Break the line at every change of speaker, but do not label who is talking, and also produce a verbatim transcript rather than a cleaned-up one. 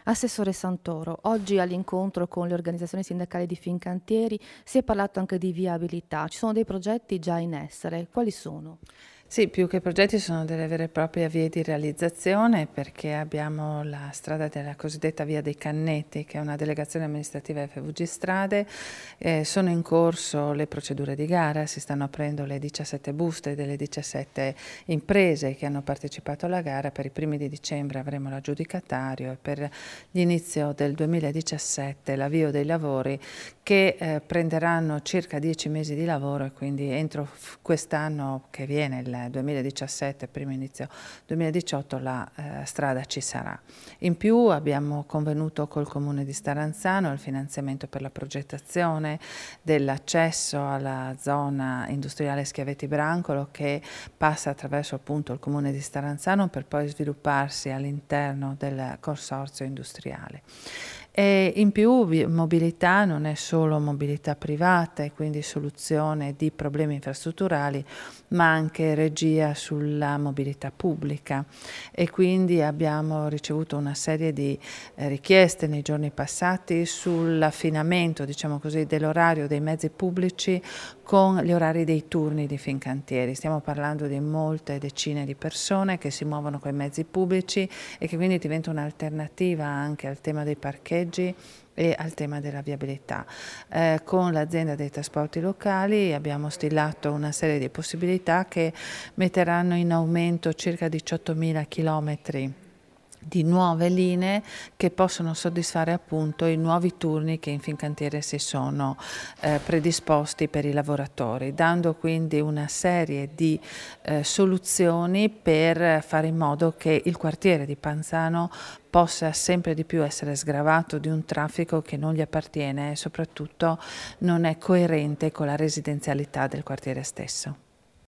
Assessore Santoro, oggi all'incontro con le organizzazioni sindacali di Fincantieri si è parlato anche di viabilità. Ci sono dei progetti già in essere, quali sono?
Sì, più che progetti sono delle vere e proprie vie di realizzazione, perché abbiamo la strada della cosiddetta Via dei Canneti, che è una delegazione amministrativa F V G Strade. Eh, sono in corso le procedure di gara, si stanno aprendo le diciassette buste delle diciassette imprese che hanno partecipato alla gara. Per i primi di dicembre avremo l'aggiudicatario e per l'inizio del duemiladiciassette l'avvio dei lavori che eh, prenderanno circa dieci mesi di lavoro, e quindi entro quest'anno che viene, il duemiladiciassette, primo inizio duemiladiciotto, la eh, strada ci sarà. In più abbiamo convenuto col Comune di Staranzano il finanziamento per la progettazione dell'accesso alla zona industriale Schiavetti Brancolo, che passa attraverso appunto il Comune di Staranzano per poi svilupparsi all'interno del consorzio industriale. E in più mobilità non è solo mobilità privata e quindi soluzione di problemi infrastrutturali, ma anche regia sulla mobilità pubblica, e quindi abbiamo ricevuto una serie di eh, richieste nei giorni passati sull'affinamento, diciamo così, dell'orario dei mezzi pubblici con gli orari dei turni di Fincantieri. Stiamo parlando di molte decine di persone che si muovono con i mezzi pubblici e che quindi diventa un'alternativa anche al tema dei parcheggi e al tema della viabilità. Eh, con l'azienda dei trasporti locali abbiamo stilato una serie di possibilità che metteranno in aumento circa diciottomila chilometri di nuove linee che possono soddisfare appunto i nuovi turni che in Fincantieri si sono eh, predisposti per i lavoratori, dando quindi una serie di eh, soluzioni per fare in modo che il quartiere di Panzano possa sempre di più essere sgravato di un traffico che non gli appartiene e soprattutto non è coerente con la residenzialità del quartiere stesso.